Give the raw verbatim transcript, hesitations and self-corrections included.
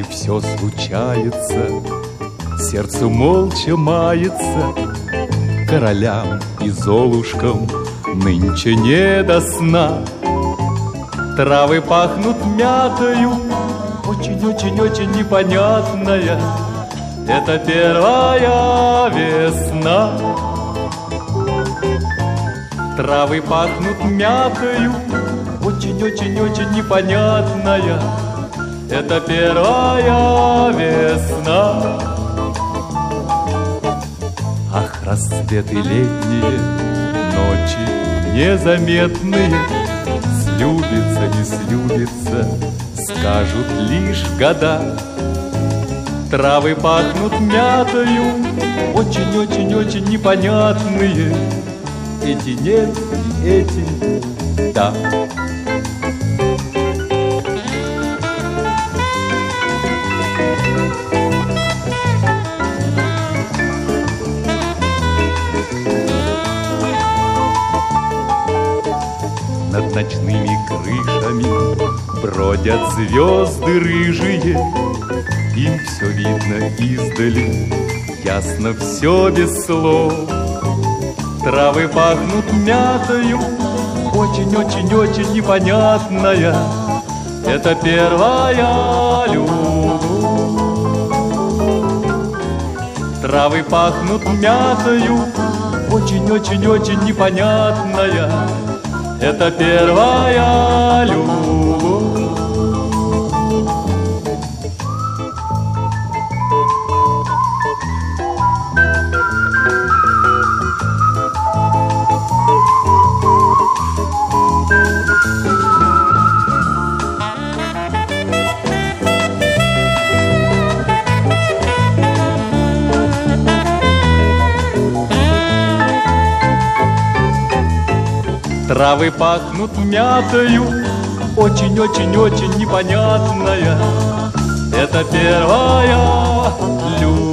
ночи все случается, сердце молча мается. Королям и золушкам нынче не до сна. Травы пахнут мятою, очень-очень-очень непонятная. Это первая весна. Травы пахнут мятою, очень-очень-очень непонятная. Это первая весна. Ах, рассветы летние, ночи незаметные, слюбится, не слюбится, скажут лишь года. Травы пахнут мятою, очень-очень-очень непонятные. Эти нет, и эти да. Над ночными крышами бродят звезды рыжие. Им все видно издали, ясно все без слов. Травы пахнут мятою, очень-очень-очень непонятная. Это первая любовь. Травы пахнут мятою, очень-очень-очень непонятная. Это первая любовь. Травы пахнут мятою, очень-очень-очень непонятная. Это первая любовь.